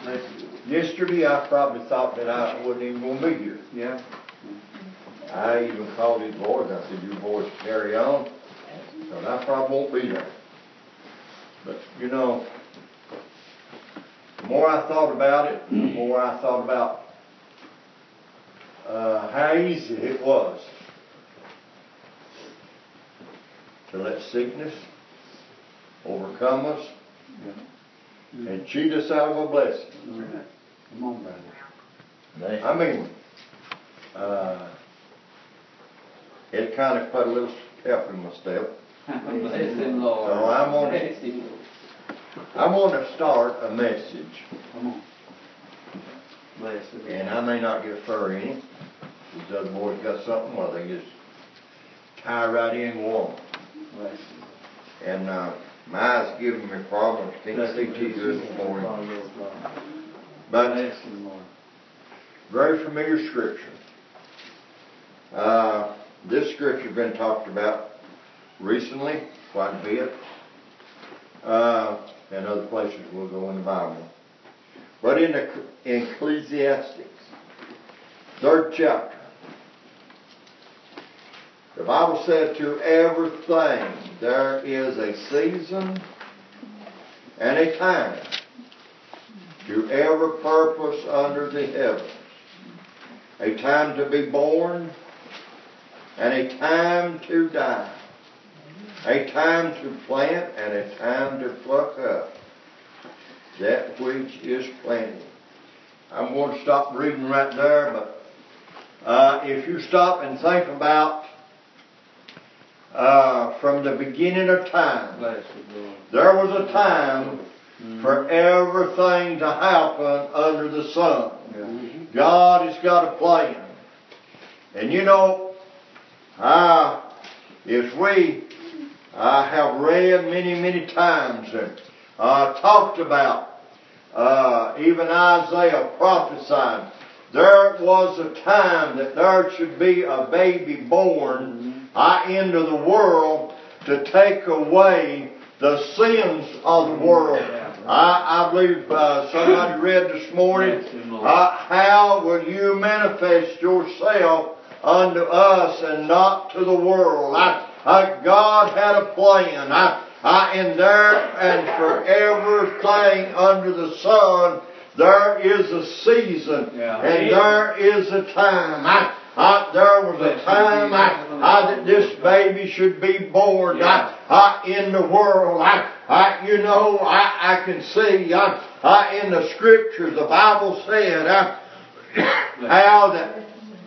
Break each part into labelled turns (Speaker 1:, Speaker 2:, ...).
Speaker 1: Yesterday I probably thought that I wasn't even going to be here.
Speaker 2: Yeah.
Speaker 1: I even called his boys. I said, "You boys carry on, because I probably won't be there." But, you know, the more I thought about it, the more I thought about how easy it was to let sickness overcome us and cheat us out of a blessing.
Speaker 2: Come on, brother.
Speaker 1: I mean, it kind of put a little pep in my step.
Speaker 3: Bless him, Lord.
Speaker 1: So I'm going to start a message.
Speaker 2: Come on. Bless him.
Speaker 1: And I may not get fur in it. These other boys got something, well, they just tie right in and go on.
Speaker 2: Bless him.
Speaker 1: And my eyes giving me problems. Can't see too good this morning. But
Speaker 2: Bless him, Lord.
Speaker 1: very familiar scripture. This scripture has been talked about recently quite a bit. And other places we'll go in the Bible. But in Ecclesiastes, 3rd chapter, the Bible said, "To everything there is a season and a time, to every purpose under the heavens. A time to be born and a time to die. A time to plant and a time to pluck up that which is planted." I'm going to stop reading right there, but if you stop and think about from the beginning of time, there was a time for everything to happen under the sun. God has got a plan. And you know, if we have read many times and talked about, even Isaiah prophesied, there was a time that there should be a baby born into the world to take away the sins of the world. I believe somebody read this morning, how will you manifest yourself unto us and not to the world? God had a plan. And for everything under the sun, there is a season and there is a time. There was a time that this baby should be born in the world. You know, I can see in the scriptures, the Bible said how that,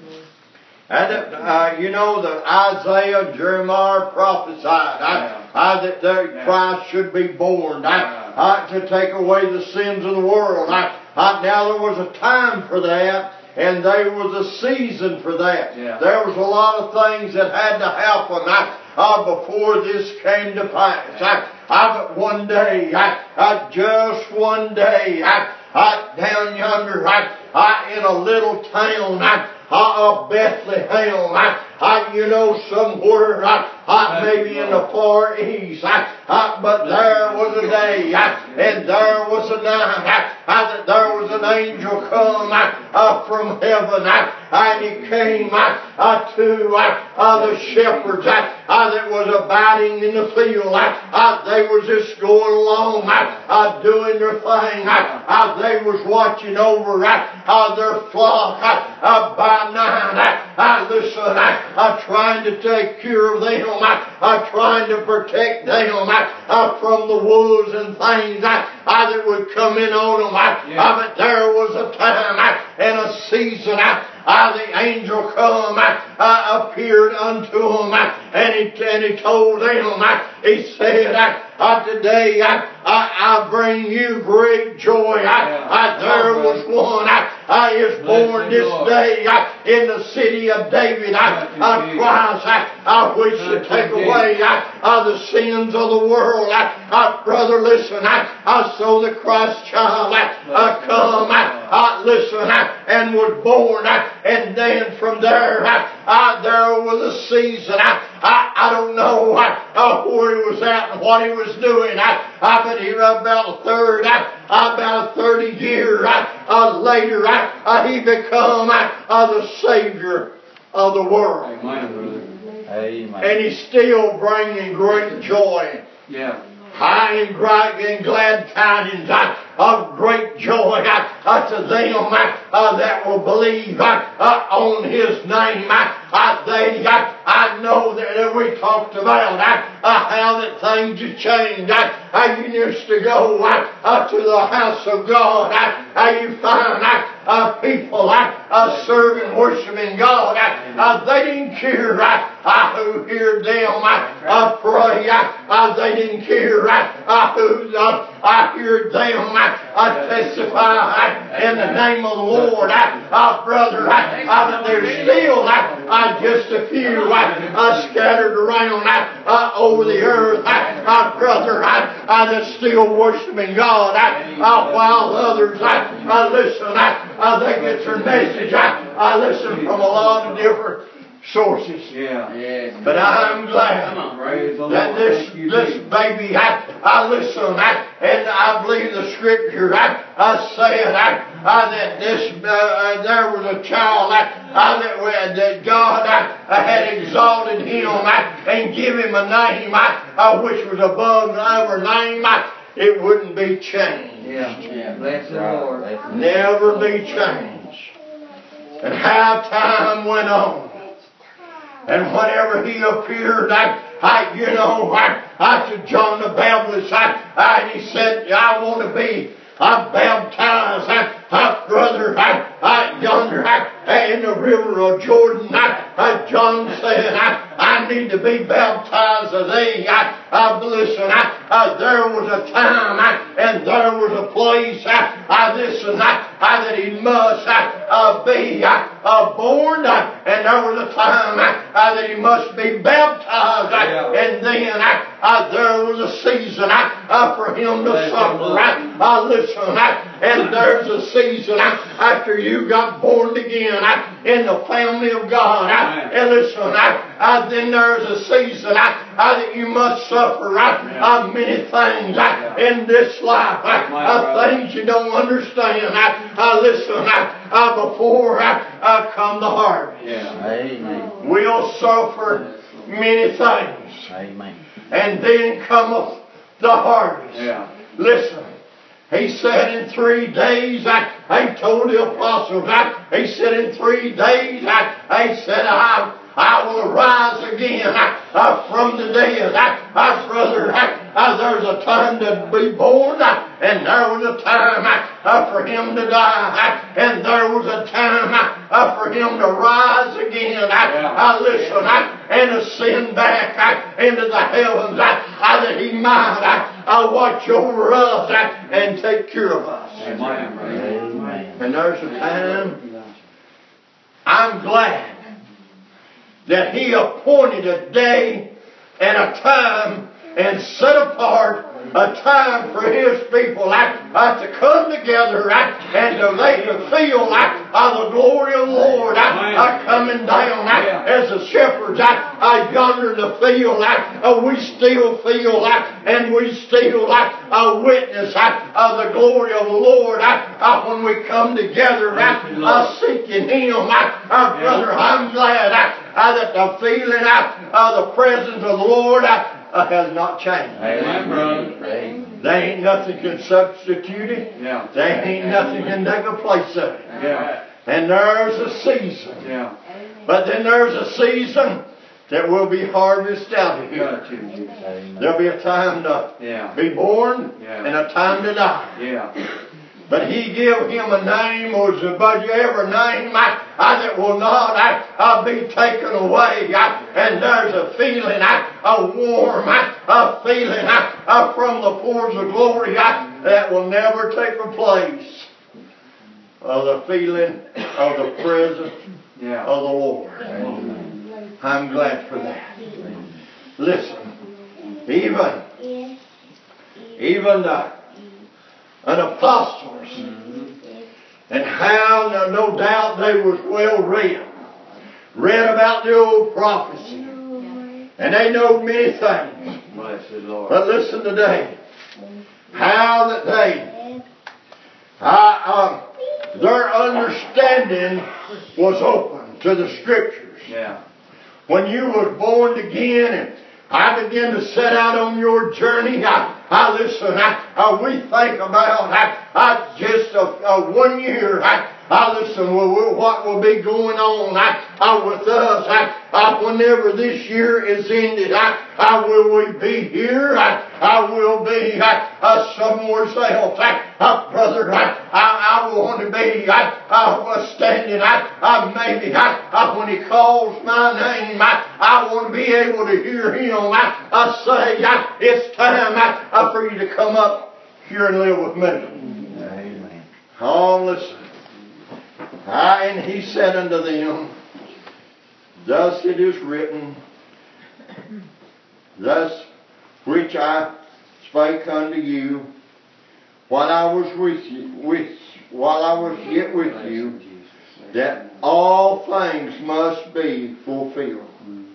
Speaker 1: and you know, that Isaiah and Jeremiah prophesied that Christ should be born to take away the sins of the world. Now there was a time for that, and there was a season for that. There was a lot of things that had to happen before this came to pass. But one day, just one day, down yonder, in a little town of Bethlehem, you know, somewhere, maybe in the Far East, but there was a day, and there was a night, that there was an angel come from heaven, and he came to the shepherds that was abiding in the field. They was just going along, doing their thing. They was watching over their flock by night. Listen, trying to take care of them, trying to protect them from the wolves and things that would come in on them. But there was a time and a season. The angel come, appeared unto them, and he told them, he said, today I bring you great joy. There was one is born this day in the city of David, Christ, which should take away the sins of the world. Brother, listen, so the Christ child come, listen, and was born, and then from there, there was a season. I don't know where he was at and what he was doing. But he about a third, about 30 years later, he become the Savior of the world.
Speaker 2: Amen.
Speaker 1: And he's still bringing great joy.
Speaker 3: Yeah.
Speaker 1: High and bright and glad tidings of great joy to them that will believe on His name. I know that we talked about how that things have changed. You used to go to the house of God. You find people serving, worshiping God. They didn't care who heard them pray. They didn't care who heard them testify in the name of the Lord. Brother, there's still just a few scattered around over the earth, brother, that's still worshiping God, while others, listen, they get their message, listen, from a lot of different sources.
Speaker 3: Yeah.
Speaker 1: But I'm glad that this baby, I listen, and I believe the scripture said that this there was a child that God had exalted him and give him a name which was above every name. It wouldn't be changed.
Speaker 3: Yeah. Bless the Lord.
Speaker 1: Never be changed. And how time went on. And whenever he appeared, to John the Baptist, he said, I want to be baptized, brother, yonder in the river of Jordan. John said, I need to be baptized of thee. Listen, there was a time and there was a place, listen, that he must be born, and there was a time that he must be baptized, and then there was a season for him to suffer. Listen, and there's a season after you got born again in the family of God. And listen, then there's a season that you must suffer many things in this life, things you don't understand. Listen, before come the harvest.
Speaker 2: Amen.
Speaker 1: We'll suffer many things.
Speaker 2: Amen.
Speaker 1: And then cometh the harvest. Listen. He said in 3 days, I told the apostles, he said in 3 days, he said, I will rise again from the dead. Brother, there's a time to be born, and there was a time for him to die, and there was a time for him to rise again. Listen, and ascend back into the heavens, that he might watch over us and take care of us.
Speaker 2: Amen.
Speaker 1: And there's a time, I'm glad that he appointed a day and a time and set apart a time for His people to come together and to they to feel the glory of the Lord coming down as the shepherds yonder in the field. We still feel and we still witness the glory of the Lord when we come together seeking Him. Brother, I'm glad that the feeling the presence of the Lord has not changed.
Speaker 2: Amen, brother.
Speaker 1: There ain't nothing can substitute it.
Speaker 3: Yeah.
Speaker 1: There ain't nothing can take a place of it.
Speaker 3: Yeah.
Speaker 1: And there's a season.
Speaker 3: Yeah.
Speaker 1: But then there's a season that will be harvest out of here.
Speaker 2: Amen.
Speaker 1: There'll be a time to be born and a time to die.
Speaker 3: Yeah.
Speaker 1: But He give him a name, or ever name that will not be taken away. And there's a feeling, a warm feeling from the pores of glory that will never take the place of the feeling of the presence of the Lord.
Speaker 2: Amen.
Speaker 1: I'm glad for that. Listen, even an apostles, and how no doubt they was well read about the old prophecy, and they know many things.
Speaker 3: Bless the Lord.
Speaker 1: But listen today, how that their understanding was open to the Scriptures.
Speaker 3: Yeah.
Speaker 1: When you was born again and I began to set out on your journey, we think about just 1 year. What will be going on with us whenever this year is ended. Will we be here? I will be somewhere else. Brother, I want to be standing. Maybe when He calls my name, I want to be able to hear Him say, it's time for you to come up here and live with me.
Speaker 2: Amen.
Speaker 1: Oh, listen. And He said unto them, thus it is written, thus which I spake unto you while I was yet with you, that all things must be fulfilled,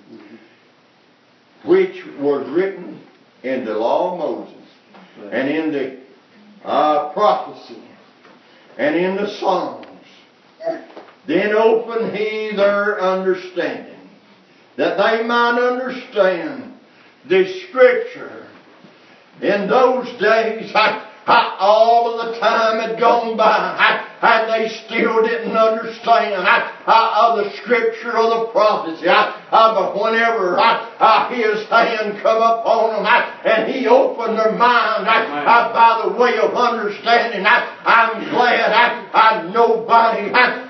Speaker 1: which was written in the law of Moses, and in the prophecy, and in the Psalms. Then opened He their understanding, that they might understand the Scripture. In those days, all of the time had gone by, and they still didn't understand the Scripture or the prophecy. But whenever His hand come upon them and He opened their mind by the way of understanding, I'm glad nobody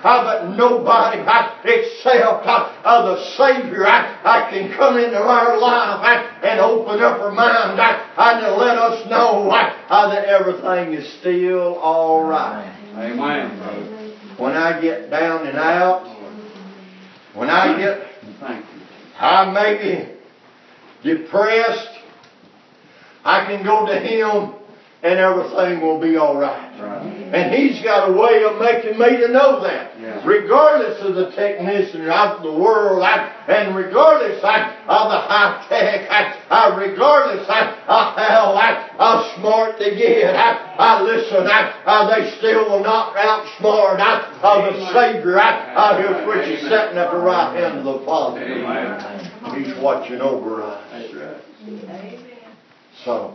Speaker 1: except the Savior can come into our life and open up our mind and to let us know that everything is still all right.
Speaker 3: Amen.
Speaker 1: When I get down and out, when I get maybe depressed, I can go to Him and everything will be all right. And He's got a way of making me to know that.
Speaker 3: Yeah.
Speaker 1: Regardless of the technician of the world, and regardless of the high tech, regardless of how smart they get, they still will not outsmart the Savior which is sitting at the right hand of the Father.
Speaker 3: Amen.
Speaker 1: He's watching over us.
Speaker 3: That's right.
Speaker 1: So,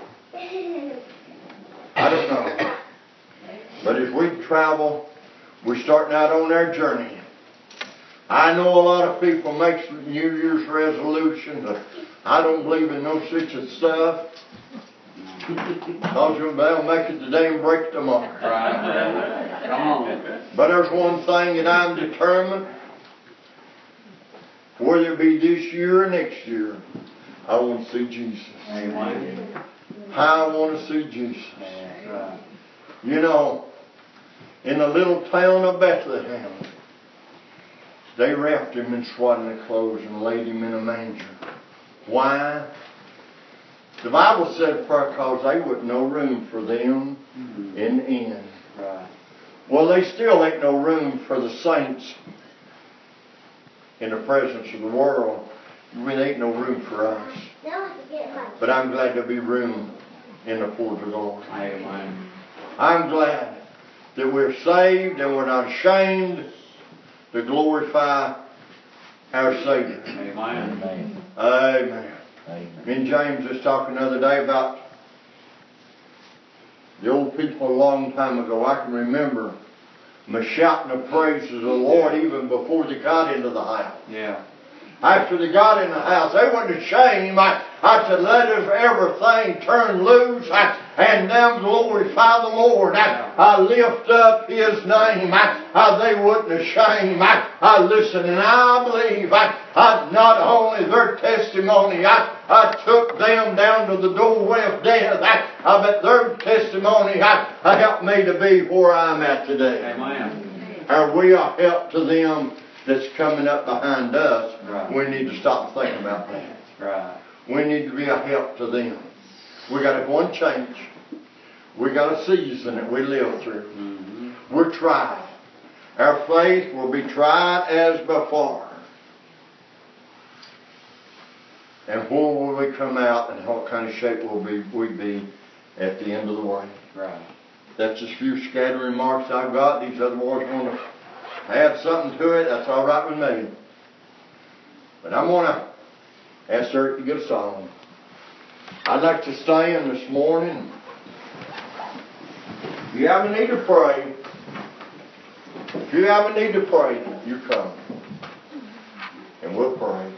Speaker 1: I don't know. But as we travel, we're starting out on our journey. I know a lot of people make New Year's resolutions, but I don't believe in no such a stuff. Because they'll make it today and break it tomorrow.
Speaker 3: Right. Come on.
Speaker 1: But there's one thing that I'm determined, whether it be this year or next year, I want to see Jesus.
Speaker 3: Amen.
Speaker 1: I want to see Jesus.
Speaker 3: That's right.
Speaker 1: You know, in the little town of Bethlehem, they wrapped Him in swaddling clothes and laid Him in a manger. Why? The Bible said because they wouldn't no room for them in the inn.
Speaker 3: Right.
Speaker 1: Well, they still ain't no room for the saints in the presence of the world. There ain't no room for us. But I'm glad there'll be room in the court of the Lord.
Speaker 3: Amen.
Speaker 1: I'm glad that we're saved and we're not ashamed to glorify our Savior.
Speaker 3: Amen.
Speaker 2: Amen.
Speaker 1: Amen.
Speaker 2: Amen.
Speaker 1: Me and James was talking the other day about the old people a long time ago. I can remember them shouting the praises of the Lord even before they got into the house.
Speaker 3: Yeah.
Speaker 1: After they got in the house, they weren't ashamed. I said, let us everything turn loose and them glorify the Lord. I lift up His name. They wasn't ashamed. Listen, and I believe not only their testimony, I took them down to the doorway of death, but their testimony helped me to be where I'm at today.
Speaker 3: Amen.
Speaker 1: Are we a help to them that's coming up behind us?
Speaker 3: Right.
Speaker 1: We need to stop and think about that.
Speaker 3: Right.
Speaker 1: We need to be a help to them. We got to go and change. We got a season that we live through.
Speaker 3: Mm-hmm.
Speaker 1: We're tried. Our faith will be tried as before. And where will we come out, and what kind of shape will we be at the end of the way?
Speaker 2: Right.
Speaker 1: That's just a few scattered remarks I've got. These other boys want to add something to it. That's all right with me. But I'm going to ask Eric to get a song. I'd like to stand this morning. If you have a need to pray, if you have a need to pray, you come. And we'll pray.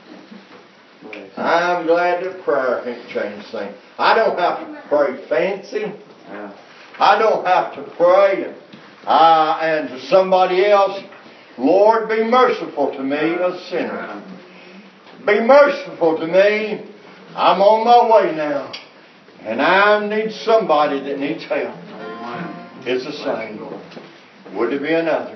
Speaker 1: I'm glad that prayer can't change things. I don't have to pray fancy. I don't have to pray and to somebody else, Lord, be merciful to me, a sinner. Be merciful to me. I'm on my way now. And I need somebody that needs help. It's the same. Would there be another?